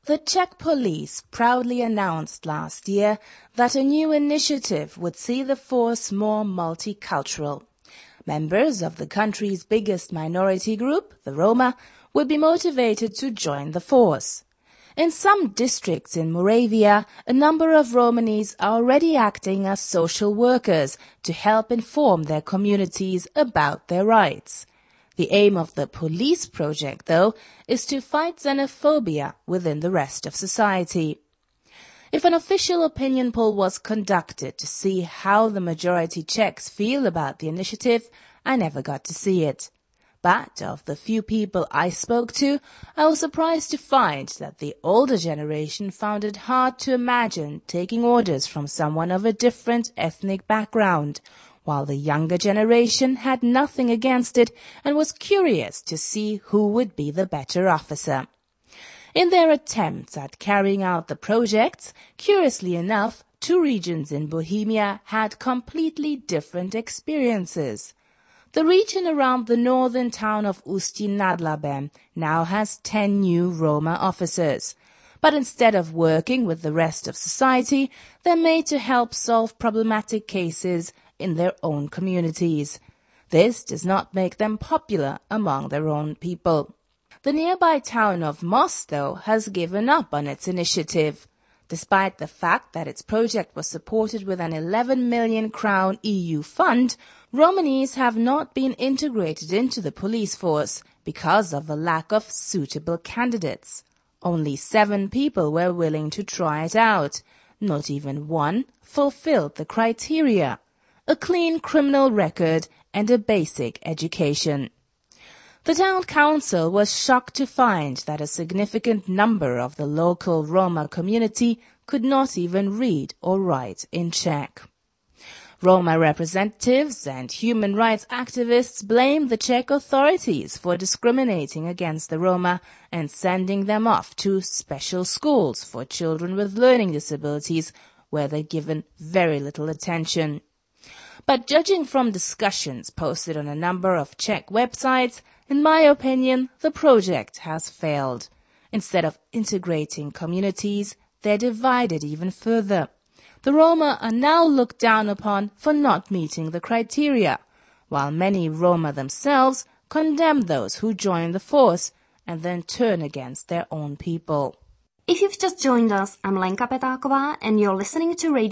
The Czech police proudly announced last year that a new initiative would see the force more multicultural. Members of the country's biggest minority group, the Roma, will be motivated to join the force. In some districts in Moravia, a number of Romanis are already acting as social workers to help inform their communities about their rights. The aim of the police project, though, is to fight xenophobia within the rest of society. If an official opinion poll was conducted to see how the majority Czechs feel about the initiative, I never got to see it. But of the few people I spoke to, I was surprised to find that the older generation found it hard to imagine taking orders from someone of a different ethnic background, while the younger generation had nothing against it and was curious to see who would be the better officer. In their attempts at carrying out the projects, curiously enough, two regions in Bohemia had completely different experiences. The region around the northern town of Ústí nad Labem now has 10 new Roma officers. But instead of working with the rest of society, they're made to help solve problematic cases in their own communities. This does not make them popular among their own people. The nearby town of Most, though, has given up on its initiative. Despite the fact that its project was supported with an 11 million crown EU fund, Romanis have not been integrated into the police force because of a lack of suitable candidates. Only 7 people were willing to try it out. Not even one fulfilled the criteria: a clean criminal record and a basic education. The town council was shocked to find that a significant number of the local Roma community could not even read or write in Czech. Roma representatives and human rights activists blame the Czech authorities for discriminating against the Roma and sending them off to special schools for children with learning disabilities, where they're given very little attention. But judging from discussions posted on a number of Czech websites, in my opinion, the project has failed. Instead of integrating communities, they're divided even further. The Roma are now looked down upon for not meeting the criteria, while many Roma themselves condemn those who join the force and then turn against their own people. If you've just joined us, I'm Lenka Petáková and you're listening to Radio